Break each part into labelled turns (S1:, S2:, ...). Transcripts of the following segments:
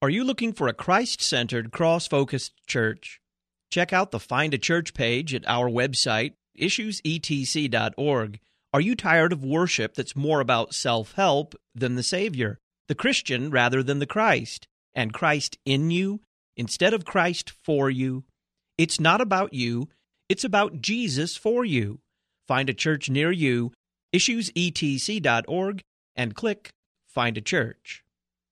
S1: Are you looking for a Christ-centered, cross-focused church? Check out the Find a Church page at our website, issuesetc.org. Are you tired of worship that's more about self-help than the Savior, the Christian rather than the Christ, and Christ in you instead of Christ for you? It's not about you, it's about Jesus for you. Find a church near you, issuesetc.org, and click Find a Church.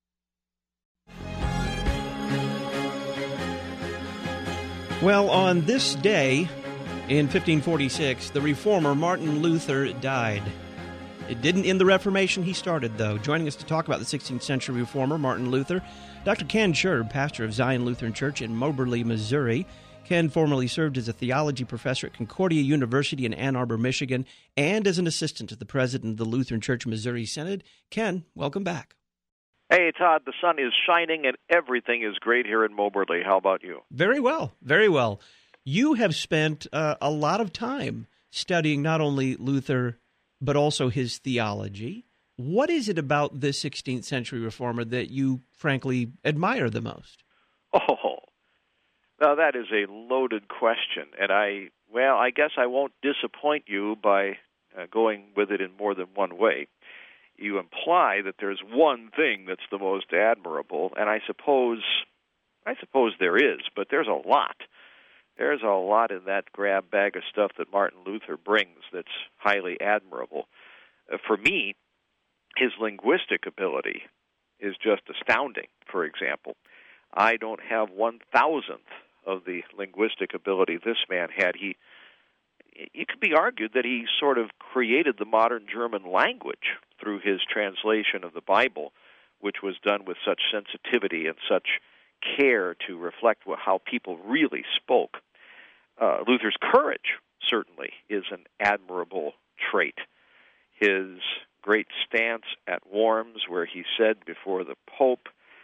S1: Well, on this day, in 1546, the reformer Martin Luther died. It didn't end the Reformation he started, though. Joining us to talk about the 16th century reformer Martin Luther, Dr. Ken Scherb, pastor of Zion Lutheran Church in Moberly, Missouri. Ken formerly served as a theology professor at Concordia University in Ann Arbor, Michigan, and as an assistant to the president of the Lutheran Church Missouri Synod. Ken, welcome back.
S2: Hey, Todd, the sun is shining and everything is great here in Moberly. How about you?
S1: Very well, very well. You have spent a lot of time studying not only Luther, but also his theology. What is it about this 16th century reformer that you, frankly, admire the most?
S2: Oh, now that is a loaded question, and I guess I won't disappoint you by going with it in more than one way. You imply that there's one thing that's the most admirable, and I suppose there is, but there's a lot. There's a lot in that grab bag of stuff that Martin Luther brings that's highly admirable. For me, his linguistic ability is just astounding, for example. I don't have 1,000th of the linguistic ability this man had. It could be argued that he sort of created the modern German language through his translation of the Bible, which was done with such sensitivity and such care to reflect how people really spoke. Luther's courage, certainly, is an admirable trait. His great stance at Worms, where he said before the Pope,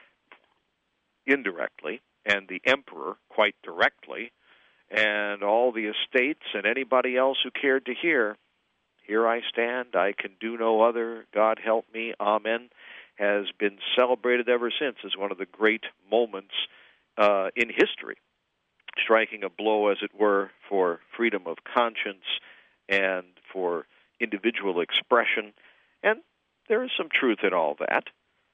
S2: indirectly, and the Emperor, quite directly, and all the estates and anybody else who cared to hear, "Here I stand, I can do no other, God help me, amen," has been celebrated ever since as one of the great moments in history, striking a blow, as it were, for freedom of conscience and for individual expression. And there is some truth in all that.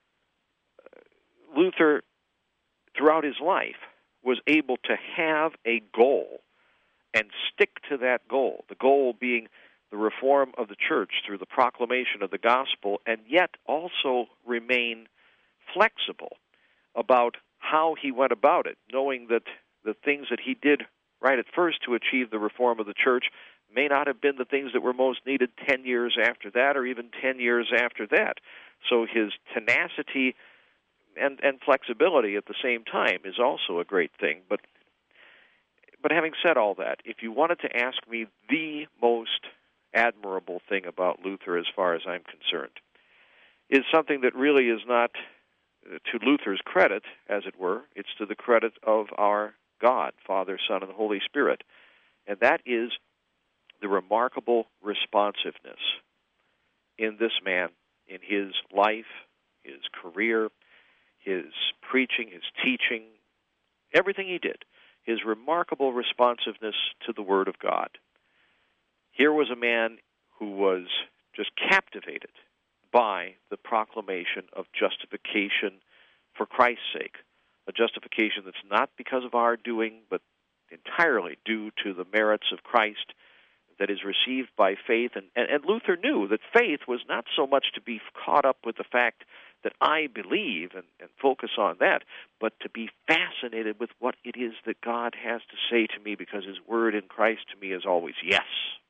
S2: Luther, throughout his life, was able to have a goal and stick to that goal, the goal being the reform of the church through the proclamation of the gospel, and yet also remain flexible about how he went about it, knowing that the things that he did right at first to achieve the reform of the church may not have been the things that were most needed 10 years after that or even 10 years after that. So his tenacity and flexibility at the same time is also a great thing. But having said all that, if you wanted to ask me the most admirable thing about Luther as far as I'm concerned, is something that really is not to Luther's credit, as it were. It's to the credit of our God, Father, Son, and Holy Spirit. And that is the remarkable responsiveness in this man, in his life, his career, his preaching, his teaching, everything he did, his remarkable responsiveness to the Word of God. Here was a man who was just captivated by the proclamation of justification for Christ's sake, a justification that's not because of our doing, but entirely due to the merits of Christ, that is received by faith. And Luther knew that faith was not so much to be caught up with the fact that I believe and focus on that, but to be fascinated with what it is that God has to say to me, because His Word in Christ to me is always yes.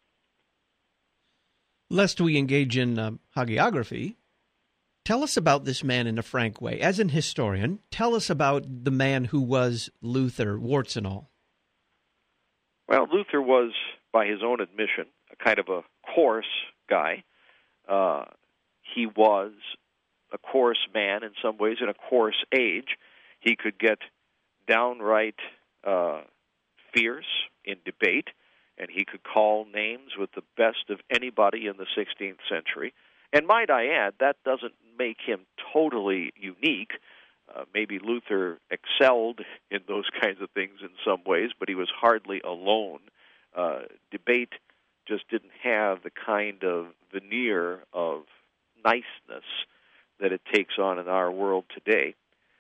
S1: Lest we engage in hagiography, tell us about this man in a frank way. As an historian, tell us about the man who was Luther, warts and all.
S2: Well, Luther was, by his own admission, a kind of a coarse guy. He was a coarse man in some ways, in a coarse age. He could get downright fierce in debate, and he could call names with the best of anybody in the 16th century. And might I add, that doesn't make him totally unique. Maybe Luther excelled in those kinds of things in some ways, but he was hardly alone. Debate just didn't have the kind of veneer of niceness that it takes on in our world today.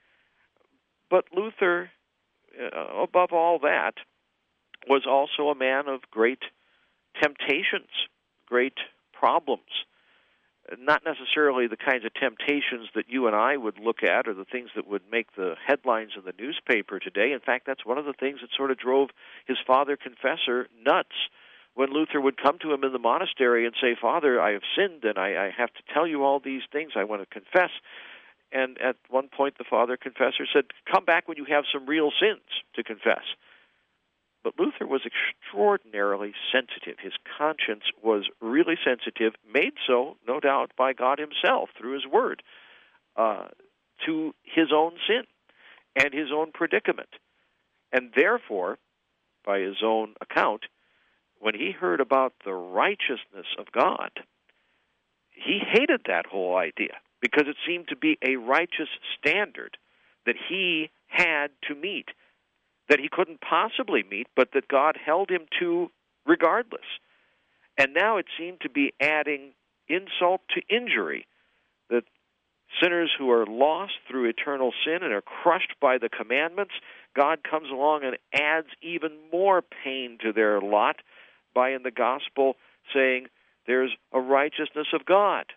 S2: But Luther, above all that, was also a man of great temptations, great problems. Not necessarily the kinds of temptations that you and I would look at or the things that would make the headlines in the newspaper today. In fact, that's one of the things that sort of drove his father confessor nuts. When Luther would come to him in the monastery and say, "Father, I have sinned, and I have to tell you all these things. I want to confess." And at one point, the father confessor said, "Come back when you have some real sins to confess." But Luther was extraordinarily sensitive. His conscience was really sensitive, made so, no doubt, by God himself through his word, to his own sin and his own predicament. And therefore, by his own account, when he heard about the righteousness of God, he hated that whole idea because it seemed to be a righteous standard that he had to meet, that he couldn't possibly meet, but that God held him to regardless. And now it seemed to be adding insult to injury, that sinners who are lost through eternal sin and are crushed by the commandments, God comes along and adds even more pain to their lot by, in the gospel, saying there's a righteousness of God.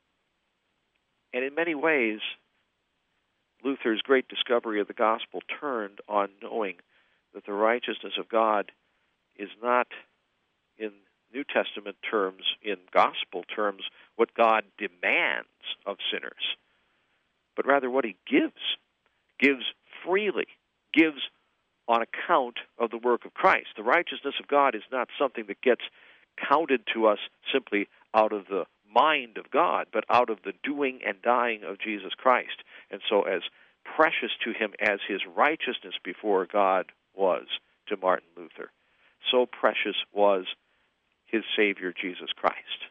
S2: And in many ways, Luther's great discovery of the gospel turned on knowing that the righteousness of God is not, in New Testament terms, in gospel terms, what God demands of sinners, but rather what he gives freely, gives on account of the work of Christ. The righteousness of God is not something that gets counted to us simply out of the mind of God, but out of the doing and dying of Jesus Christ. And so as precious to him as his righteousness before God was to Martin Luther, so precious was his Savior, Jesus Christ.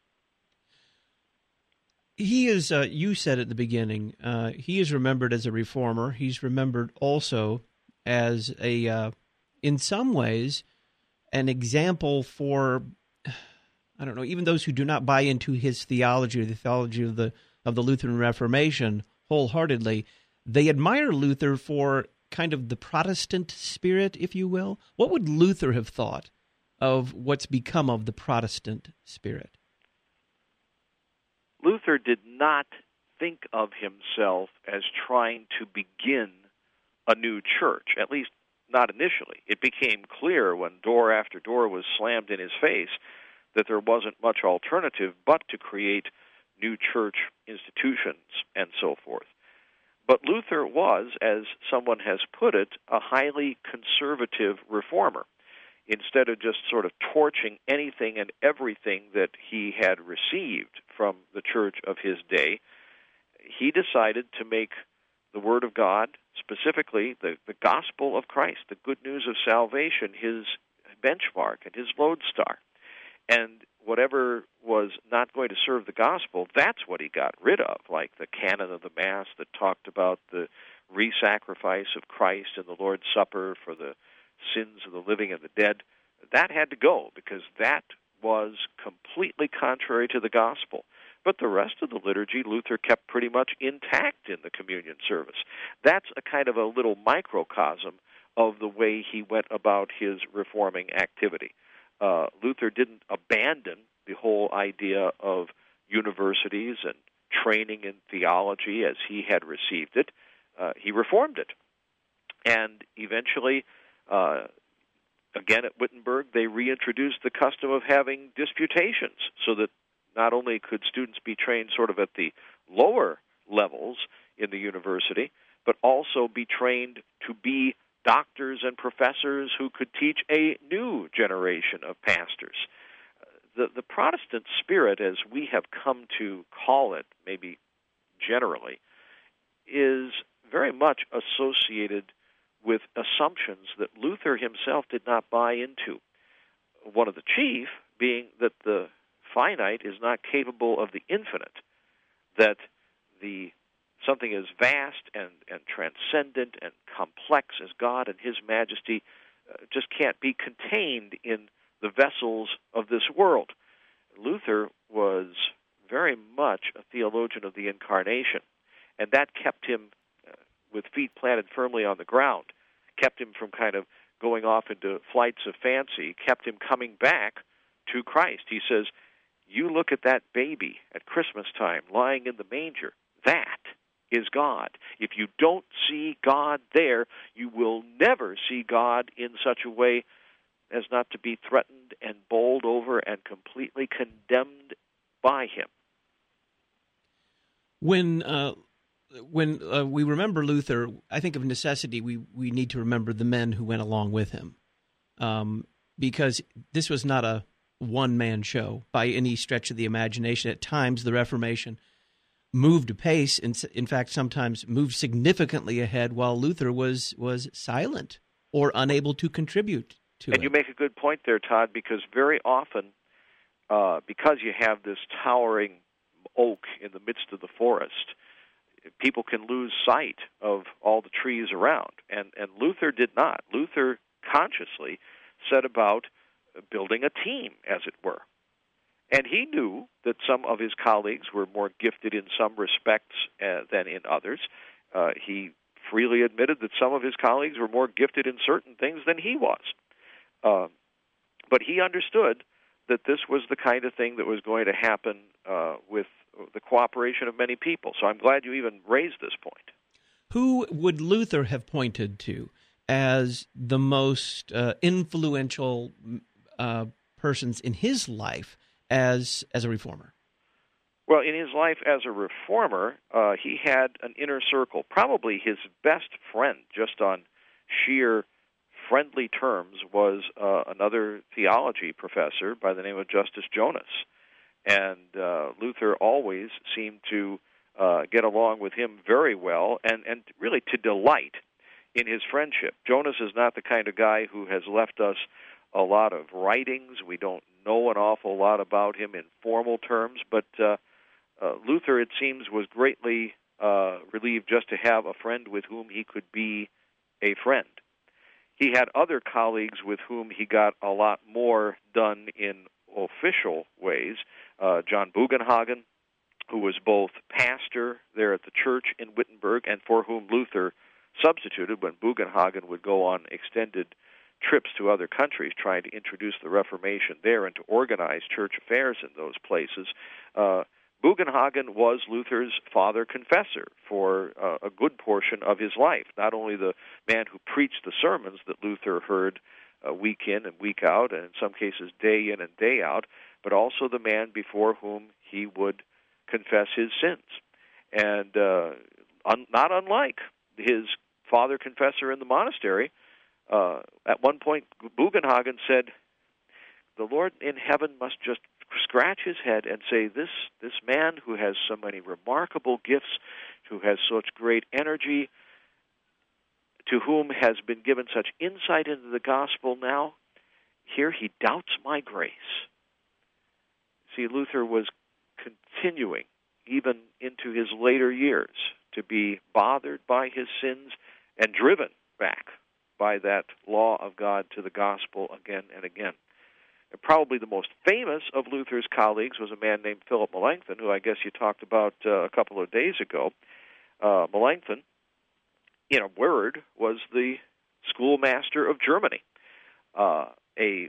S1: He is, you said at the beginning, he is remembered as a reformer. He's remembered also as in some ways, an example for, I don't know, even those who do not buy into his theology or the theology of the Lutheran Reformation wholeheartedly. They admire Luther for kind of the Protestant spirit, if you will. What would Luther have thought of what's become of the Protestant spirit?
S2: Luther did not think of himself as trying to begin a new church, at least not initially. It became clear when door after door was slammed in his face that there wasn't much alternative but to create new church institutions and so forth. But Luther was, as someone has put it, a highly conservative reformer. Instead of just sort of torching anything and everything that he had received from the church of his day, he decided to make the Word of God, specifically the gospel of Christ, the good news of salvation, his benchmark and his lodestar. And whatever was not going to serve the gospel, that's what he got rid of, like the canon of the Mass that talked about the re-sacrifice of Christ in the Lord's Supper for the sins of the living and the dead. That had to go because that was completely contrary to the gospel. But the rest of the liturgy, Luther kept pretty much intact in the communion service. That's a kind of a little microcosm of the way he went about his reforming activity. Luther didn't abandon the whole idea of universities and training in theology as he had received it. He reformed it. And eventually, again at Wittenberg, they reintroduced the custom of having disputations so that not only could students be trained sort of at the lower levels in the university, but also be trained to be doctors and professors who could teach a new generation of pastors. The Protestant spirit, as we have come to call it, maybe generally, is very much associated with assumptions that Luther himself did not buy into. One of the chief being that the finite is not capable of the infinite, that the something as vast and transcendent and complex as God and His majesty just can't be contained in the vessels of this world. Luther was very much a theologian of the Incarnation, and that kept him with feet planted firmly on the ground, kept him from kind of going off into flights of fancy, kept him coming back to Christ. He says, you look at that baby at Christmas time lying in the manger, that is God. If you don't see God there, you will never see God in such a way as not to be threatened and bowled over and completely condemned by Him.
S1: When we remember Luther, I think of necessity, we need to remember the men who went along with him, because this was not a one-man show by any stretch of the imagination. At times, the Reformation moved apace, and in fact, sometimes moved significantly ahead, while Luther was silent or unable to contribute to it.
S2: And you make a good point there, Todd, because very often, because you have this towering oak in the midst of the forest, people can lose sight of all the trees around. And Luther did not. Luther consciously set about building a team, as it were. And he knew that some of his colleagues were more gifted in some respects than in others. He freely admitted that some of his colleagues were more gifted in certain things than he was. But he understood that this was the kind of thing that was going to happen with the cooperation of many people. So I'm glad you even raised this point.
S1: Who would Luther have pointed to as the most influential persons in his life as a reformer?
S2: Well, in his life as a reformer, he had an inner circle. Probably his best friend, just on sheer friendly terms, was another theology professor by the name of Justus Jonas. And Luther always seemed to get along with him very well and really to delight in his friendship. Jonas is not the kind of guy who has left us a lot of writings. We don't know an awful lot about him in formal terms, but Luther, it seems, was greatly relieved just to have a friend with whom he could be a friend. He had other colleagues with whom he got a lot more done in official ways. John Bugenhagen, who was both pastor there at the church in Wittenberg and for whom Luther substituted when Bugenhagen would go on extended trips to other countries trying to introduce the Reformation there and to organize church affairs in those places. Bugenhagen was Luther's father confessor for a good portion of his life, not only the man who preached the sermons that Luther heard week in and week out, and in some cases day in and day out, but also the man before whom he would confess his sins. And not unlike his father confessor in the monastery, at one point Bugenhagen said, the Lord in heaven must just scratch his head and say, this man who has so many remarkable gifts, who has such great energy, to whom has been given such insight into the gospel now, here he doubts my grace. See, Luther was continuing, even into his later years, to be bothered by his sins and driven back by that law of God to the gospel again and again. And probably the most famous of Luther's colleagues was a man named Philip Melanchthon, who I guess you talked about a couple of days ago. Melanchthon, in a word, was the schoolmaster of Germany, a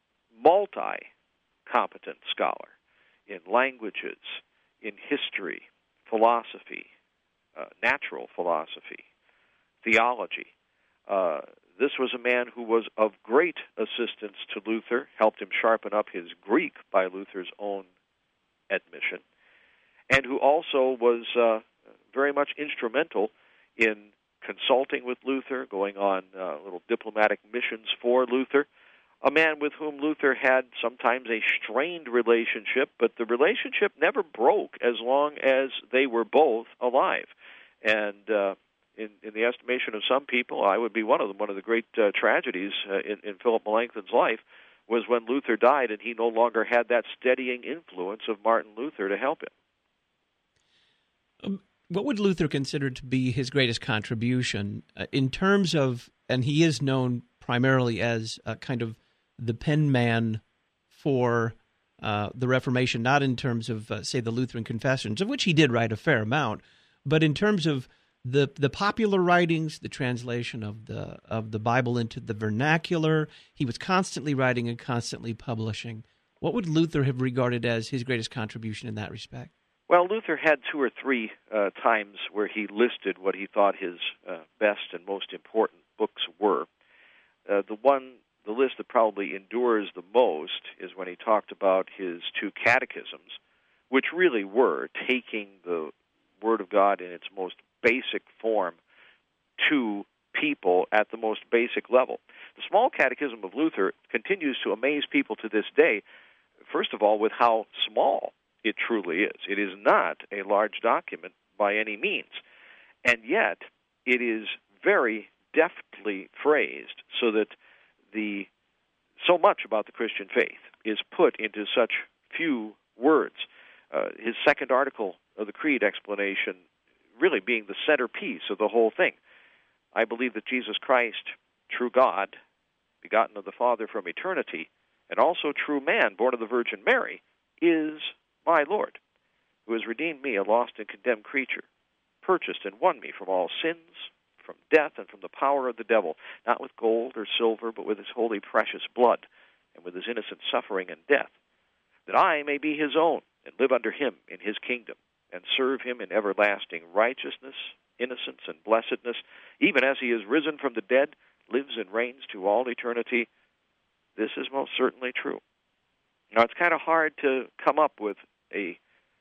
S2: multi-competent scholar in languages, in history, philosophy, natural philosophy, theology. This was a man who was of great assistance to Luther, helped him sharpen up his Greek by Luther's own admission, and who also was very much instrumental in consulting with Luther, going on little diplomatic missions for Luther, a man with whom Luther had sometimes a strained relationship, but the relationship never broke as long as they were both alive. And in the estimation of some people, I would be one of them. One of the great tragedies in Philip Melanchthon's life was when Luther died and he no longer had that steadying influence of Martin Luther to help him.
S1: What would Luther consider to be his greatest contribution in terms of, and he is known primarily as kind of the pen man for the Reformation, not in terms of, say, the Lutheran Confessions, of which he did write a fair amount, but in terms of the popular writings, the translation of the Bible into the vernacular. He was constantly writing and constantly publishing. What would Luther have regarded as his greatest contribution in that respect?
S2: Well, Luther had two or three times where he listed what he thought his best and most important books were. The list that probably endures the most is when he talked about his two catechisms, which really were taking the Word of God in its most basic form to people at the most basic level. The Small Catechism of Luther continues to amaze people to this day, first of all, with how small it truly is. It is not a large document by any means, and yet it is very deftly phrased so that so much about the Christian faith is put into such few words. His second article of the Creed explanation really being the centerpiece of the whole thing. I believe that Jesus Christ, true God, begotten of the Father from eternity, and also true man, born of the Virgin Mary, is my Lord, who has redeemed me, a lost and condemned creature, purchased and won me from all sins, from death, and from the power of the devil, not with gold or silver, but with his holy precious blood, and with his innocent suffering and death, that I may be his own, and live under him in his kingdom, and serve him in everlasting righteousness, innocence, and blessedness, even as he is risen from the dead, lives and reigns to all eternity. This is most certainly true. Now, it's kind of hard to come up with a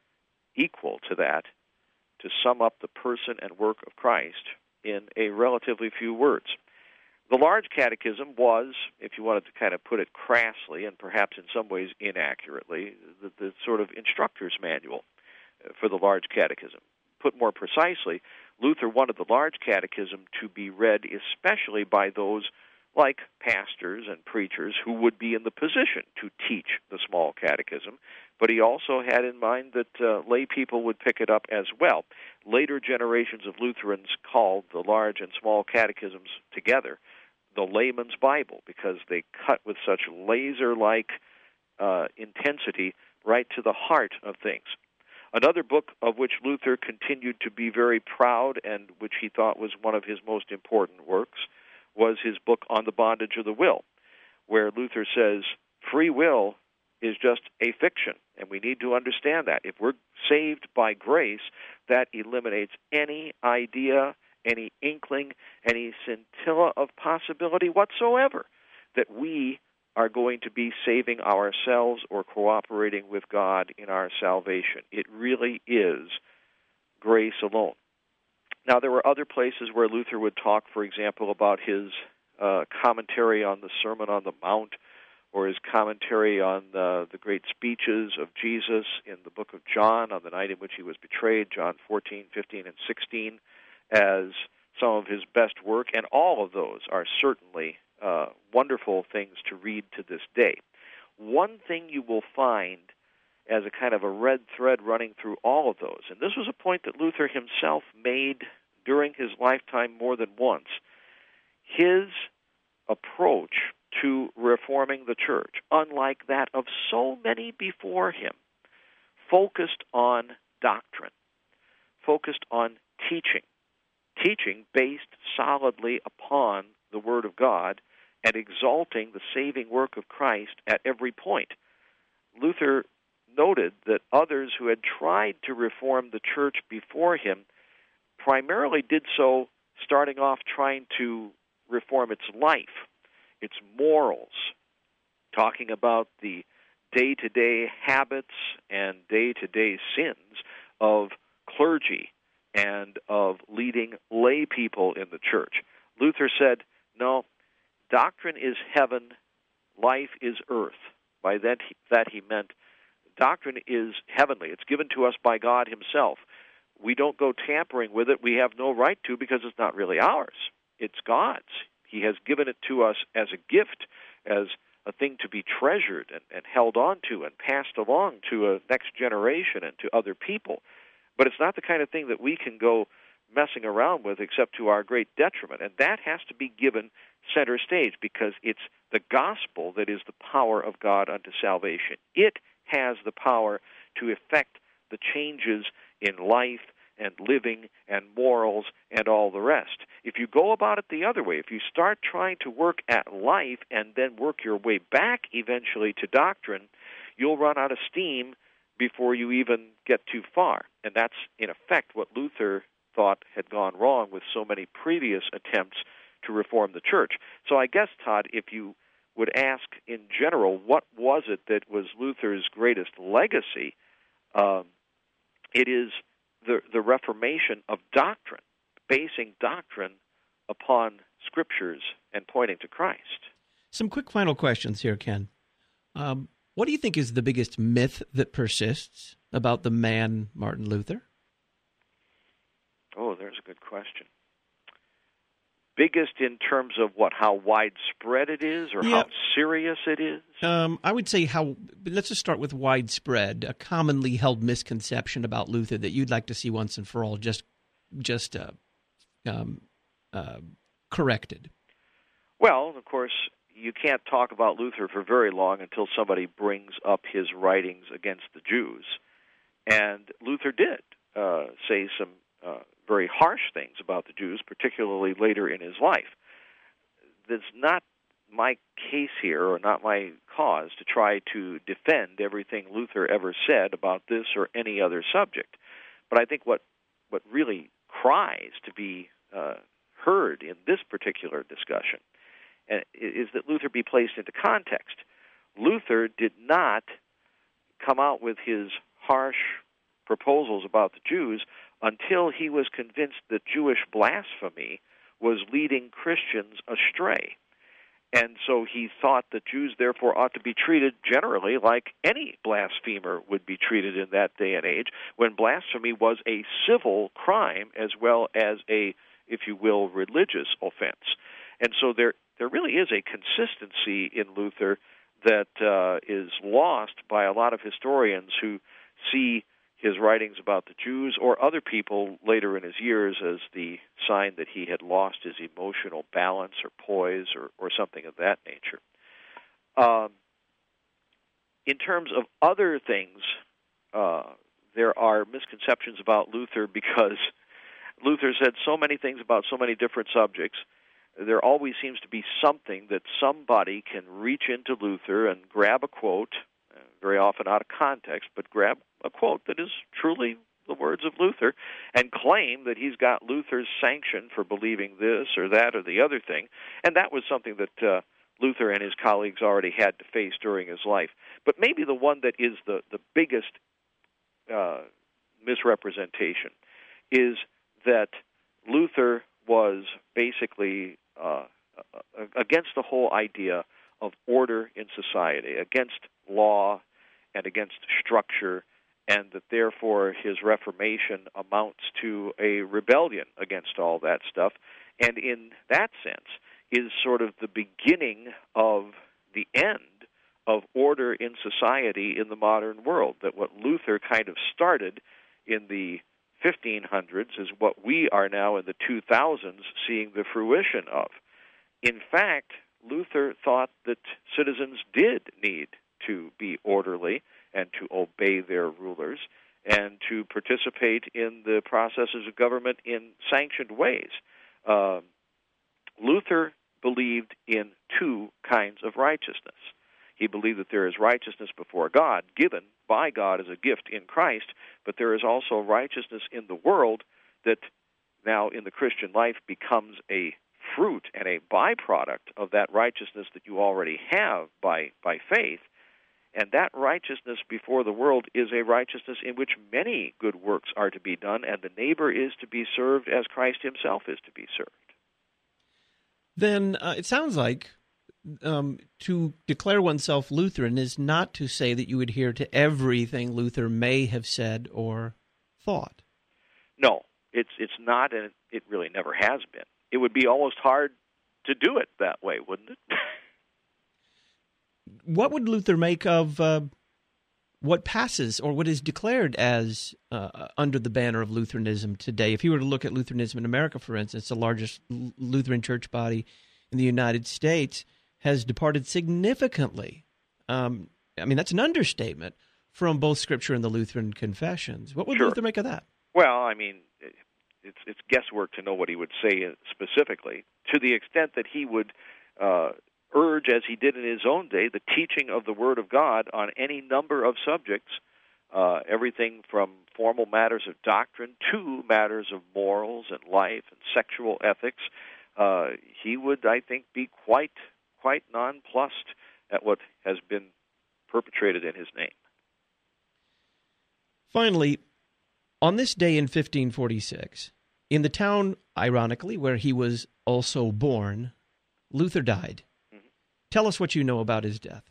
S2: equal to that, to sum up the person and work of Christ in a relatively few words. The Large Catechism was, if you wanted to kind of put it crassly and perhaps in some ways inaccurately, the sort of instructor's manual for the Large Catechism. Put more precisely, Luther wanted the Large Catechism to be read especially by those like pastors and preachers who would be in the position to teach the Small Catechism, but he also had in mind that lay people would pick it up as well. Later generations of Lutherans called the Large and Small Catechisms together the Layman's Bible, because they cut with such laser-like intensity right to the heart of things. Another book of which Luther continued to be very proud and which he thought was one of his most important works was his book on the bondage of the will, where Luther says free will is just a fiction, and we need to understand that. If we're saved by grace, that eliminates any idea, any inkling, any scintilla of possibility whatsoever that we are going to be saving ourselves or cooperating with God in our salvation. It really is grace alone. Now, there were other places where Luther would talk, for example, about his commentary on the Sermon on the Mount, or his commentary on the great speeches of Jesus in the book of John on the night in which he was betrayed, John 14, 15, and 16, as some of his best work, and all of those are certainly wonderful things to read to this day. One thing you will find as a kind of a red thread running through all of those, and this was a point that Luther himself made during his lifetime more than once, his approach to reforming the church, unlike that of so many before him, focused on doctrine, focused on teaching based solidly upon the Word of God and exalting the saving work of Christ at every point. Luther noted that others who had tried to reform the church before him primarily did so starting off trying to reform its life, its morals, talking about the day-to-day habits and day-to-day sins of clergy and of leading lay people in the church. Luther said, no, doctrine is heaven, life is earth. By that he meant doctrine is heavenly. It's given to us by God himself. We don't go tampering with it. We have no right to, because it's not really ours. It's God's. He has given it to us as a gift, as a thing to be treasured and held on to and passed along to a next generation and to other people. but it's not the kind of thing that we can go messing around with except to our great detriment. And that has to be given center stage because it's the gospel that is the power of God unto salvation. It has the power to effect the changes in life and living and morals and all the rest. If you go about it the other way, if you start trying to work at life and then work your way back eventually to doctrine, you'll run out of steam before you even get too far. And that's, in effect, what Luther thought had gone wrong with so many previous attempts to reform the church. So I guess, Todd, if you would ask in general, what was it that was Luther's greatest legacy, it is the reformation of doctrine, basing doctrine upon Scriptures and pointing to Christ.
S1: Some quick final questions here, Ken. What do you think is the biggest myth that persists about the man Martin Luther?
S2: Oh, there's a good question. Biggest in terms of what, how widespread it is, or how serious it is?
S1: I would say let's just start with widespread, a commonly held misconception about Luther that you'd like to see once and for all just corrected.
S2: Well, of course, you can't talk about Luther for very long until somebody brings up his writings against the Jews. And Luther did say some very harsh things about the Jews, particularly later in his life. That's not my case here, or not my cause, to try to defend everything Luther ever said about this or any other subject. But I think what really cries to be heard in this particular discussion is that Luther be placed into context. Luther did not come out with his harsh proposals about the Jews until he was convinced that Jewish blasphemy was leading Christians astray. And so he thought that Jews, therefore, ought to be treated generally like any blasphemer would be treated in that day and age, when blasphemy was a civil crime as well as a, if you will, religious offense. And so there really is a consistency in Luther that is lost by a lot of historians who see his writings about the Jews or other people later in his years as the sign that he had lost his emotional balance or poise or something of that nature. In terms of other things, there are misconceptions about Luther because Luther said so many things about so many different subjects. There always seems to be something that somebody can reach into Luther and grab a quote, very often out of context, but grab a quote that is truly the words of Luther and claim that he's got Luther's sanction for believing this or that or the other thing. And that was something that Luther and his colleagues already had to face during his life. But maybe the one that is the biggest misrepresentation is that Luther was basically against the whole idea of order in society, against law and against structure, and that therefore his Reformation amounts to a rebellion against all that stuff, and in that sense is sort of the beginning of the end of order in society in the modern world, that what Luther kind of started in the 1500s is what we are now in the 2000s seeing the fruition of. In fact, Luther thought that citizens did need to be orderly and to obey their rulers and to participate in the processes of government in sanctioned ways. Luther believed in two kinds of righteousness. He believed that there is righteousness before God, given by God as a gift in Christ, but there is also righteousness in the world that now in the Christian life becomes a fruit and a byproduct of that righteousness that you already have by faith. And that righteousness before the world is a righteousness in which many good works are to be done, and the neighbor is to be served as Christ himself is to be served.
S1: Then it sounds like to declare oneself Lutheran is not to say that you adhere to everything Luther may have said or thought.
S2: No, it's not, and it really never has been. It would be almost hard to do it that way, wouldn't it?
S1: What would Luther make of what passes or what is declared as under the banner of Lutheranism today. If you were to look at Lutheranism in America, for instance, the largest Lutheran church body in the United States has departed significantly. That's an understatement from both Scripture and the Lutheran confessions. What would Luther make of that?
S2: Well, it's guesswork to know what he would say specifically. To the extent that he would urge, as he did in his own day, the teaching of the Word of God on any number of subjects, everything from formal matters of doctrine to matters of morals and life and sexual ethics, he would, I think, be quite nonplussed at what has been perpetrated in his name.
S1: Finally, on this day in 1546, in the town, ironically, where he was also born, Luther died. Mm-hmm. Tell us what you know about his death.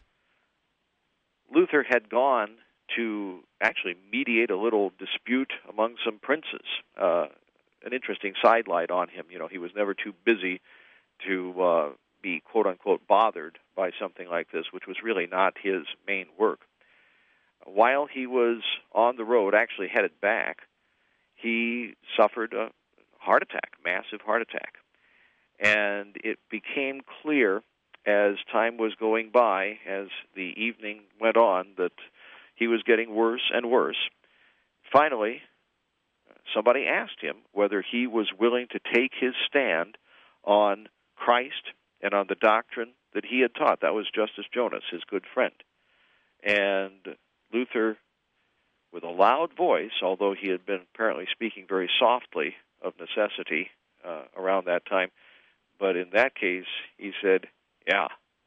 S2: Luther had gone to actually mediate a little dispute among some princes. An interesting sidelight on him. He was never too busy to be, quote-unquote, bothered by something like this, which was really not his main work. While he was on the road, actually headed back, he suffered a heart attack, massive heart attack. And it became clear as time was going by, as the evening went on, that he was getting worse and worse. Finally, somebody asked him whether he was willing to take his stand on Christ and on the doctrine that he had taught. That was Justus Jonas, his good friend. And Luther, with a loud voice, although he had been apparently speaking very softly of necessity around that time, but in that case, he said, yeah.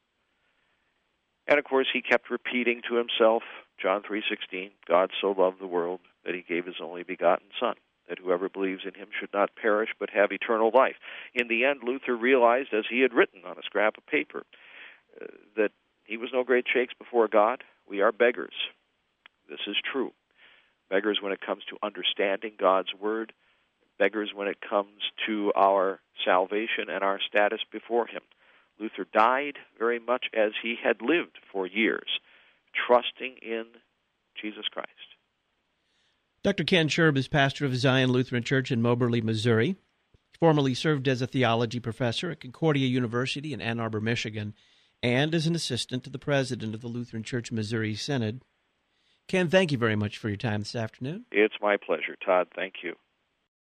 S2: And of course, he kept repeating to himself, John 3:16, God so loved the world that he gave his only begotten Son, that whoever believes in him should not perish but have eternal life. In the end, Luther realized, as he had written on a scrap of paper, that he was no great shakes before God. We are beggars. This is true. Beggars when it comes to understanding God's Word, beggars when it comes to our salvation and our status before Him. Luther died very much as he had lived for years, trusting in Jesus Christ.
S1: Dr. Ken Sherb is pastor of Zion Lutheran Church in Moberly, Missouri. He formerly served as a theology professor at Concordia University in Ann Arbor, Michigan, and as an assistant to the president of the Lutheran Church Missouri Synod. Ken, thank you very much for your time this afternoon.
S2: It's my pleasure, Todd. Thank you.